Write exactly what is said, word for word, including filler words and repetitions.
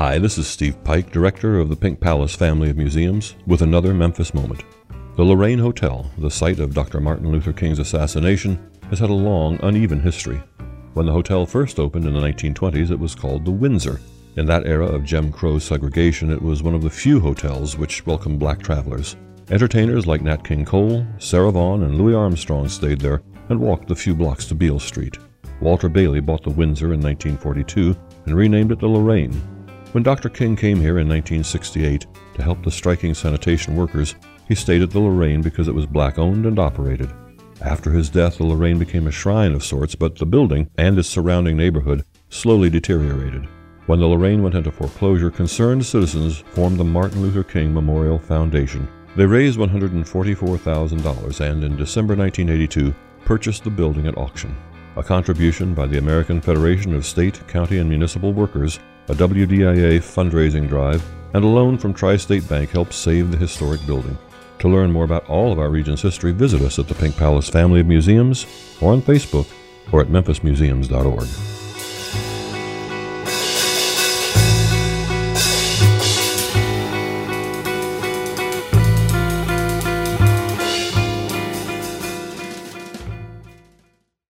Hi, this is Steve Pike, director of the Pink Palace family of museums, with another Memphis moment. The Lorraine Hotel, the site of Doctor Martin Luther King's assassination, has had a long, uneven history. When the hotel first opened in the nineteen twenties, it was called the Windsor. In that era of Jim Crow segregation, it was one of the few hotels which welcomed black travelers. Entertainers like Nat King Cole, Sarah Vaughan, and Louis Armstrong stayed there and walked the few blocks to Beale Street. Walter Bailey bought the Windsor in nineteen forty-two and renamed it the Lorraine. When Doctor King came here in nineteen sixty-eight to help the striking sanitation workers, he stayed at the Lorraine because it was black-owned and operated. After his death, the Lorraine became a shrine of sorts, but the building and its surrounding neighborhood slowly deteriorated. When the Lorraine went into foreclosure, concerned citizens formed the Martin Luther King Memorial Foundation. They raised one hundred forty-four thousand dollars and, in December nineteen eighty-two, purchased the building at auction. A contribution by the American Federation of State, County, and Municipal Workers, a W D I A fundraising drive, and a loan from Tri-State Bank helped save the historic building. To learn more about all of our region's history, visit us at the Pink Palace Family of Museums, or on Facebook, or at memphis museums dot org.